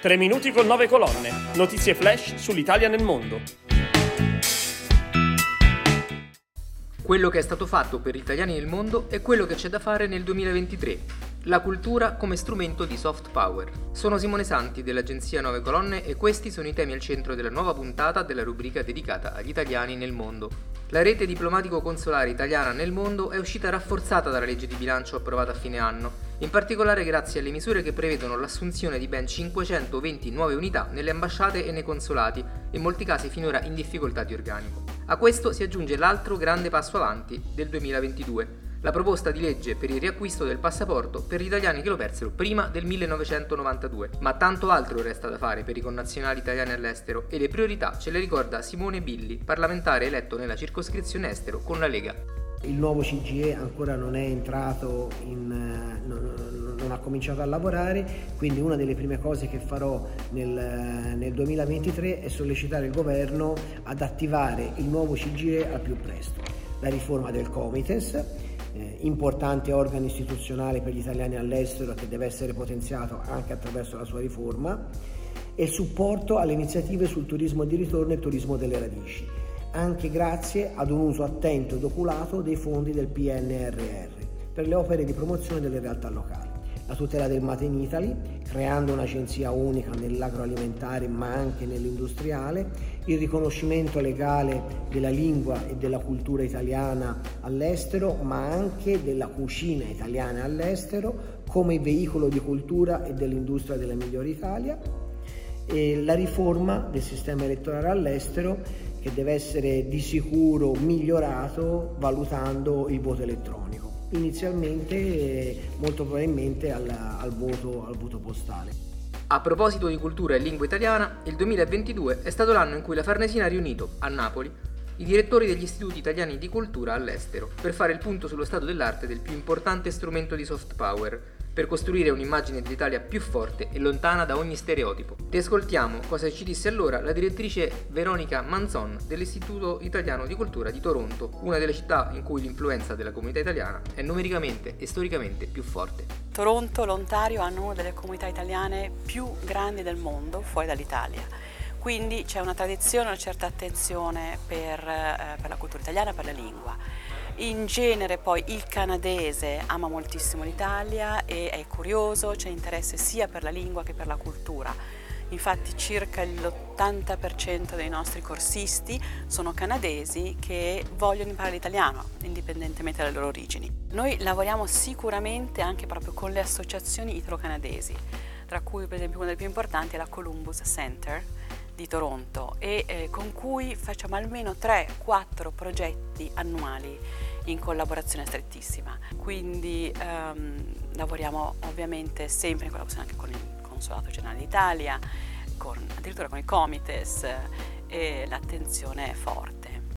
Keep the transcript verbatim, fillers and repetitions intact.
Tre minuti con nove colonne. Notizie flash sull'Italia nel mondo. Quello che è stato fatto per gli italiani nel mondo è quello che c'è da fare nel duemilaventitré. La cultura come strumento di soft power. Sono Simone Santi dell'agenzia Nove Colonne e questi sono i temi al centro della nuova puntata della rubrica dedicata agli italiani nel mondo. La rete diplomatico-consolare italiana nel mondo è uscita rafforzata dalla legge di bilancio approvata a fine anno, in particolare grazie alle misure che prevedono l'assunzione di ben cinquecentoventi nuove unità nelle ambasciate e nei consolati, in molti casi finora in difficoltà di organico. A questo si aggiunge l'altro grande passo avanti del duemilaventidue, la proposta di legge per il riacquisto del passaporto per gli italiani che lo persero prima del millenovecentonovantadue. Ma tanto altro resta da fare per i connazionali italiani all'estero e le priorità ce le ricorda Simone Billi, parlamentare eletto nella circoscrizione estero con la Lega. Il nuovo C G I E ancora non è entrato in, non, non ha cominciato a lavorare, quindi una delle prime cose che farò nel, nel duemilaventitré è sollecitare il governo ad attivare il nuovo C G I E al più presto. La riforma del Comites, eh, importante organo istituzionale per gli italiani all'estero che deve essere potenziato anche attraverso la sua riforma, e il supporto alle iniziative sul turismo di ritorno e turismo delle radici, anche grazie ad un uso attento ed oculato dei fondi del P N R R per le opere di promozione delle realtà locali. La tutela del Made in Italy, creando un'agenzia unica nell'agroalimentare ma anche nell'industriale, il riconoscimento legale della lingua e della cultura italiana all'estero, ma anche della cucina italiana all'estero come veicolo di cultura e dell'industria della migliore Italia, e la riforma del sistema elettorale all'estero che deve essere di sicuro migliorato valutando il voto elettronico. Inizialmente, molto probabilmente, al, al, voto, al voto postale. A proposito di cultura e lingua italiana, il duemilaventidue è stato l'anno in cui la Farnesina ha riunito, a Napoli, i direttori degli istituti italiani di cultura all'estero per fare il punto sullo stato dell'arte del più importante strumento di soft power, per costruire un'immagine dell'Italia più forte e lontana da ogni stereotipo. Ti ascoltiamo cosa ci disse allora la direttrice Veronica Manzon dell'Istituto Italiano di Cultura di Toronto, una delle città in cui l'influenza della comunità italiana è numericamente e storicamente più forte. Toronto, l'Ontario hanno una delle comunità italiane più grandi del mondo fuori dall'Italia. Quindi c'è una tradizione, una certa attenzione per, eh, per la cultura italiana, per la lingua. In genere poi il canadese ama moltissimo l'Italia e è curioso, c'è interesse sia per la lingua che per la cultura. Infatti circa l'ottanta per cento dei nostri corsisti sono canadesi che vogliono imparare l'italiano, indipendentemente dalle loro origini. Noi lavoriamo sicuramente anche proprio con le associazioni italo-canadesi, tra cui per esempio una delle più importanti è la Columbus Center di Toronto, e eh, con cui facciamo almeno tre quattro progetti annuali in collaborazione strettissima. Quindi ehm, lavoriamo ovviamente sempre in collaborazione anche con il Consolato Generale d'Italia, con, addirittura con il Comites, eh, e l'attenzione è forte.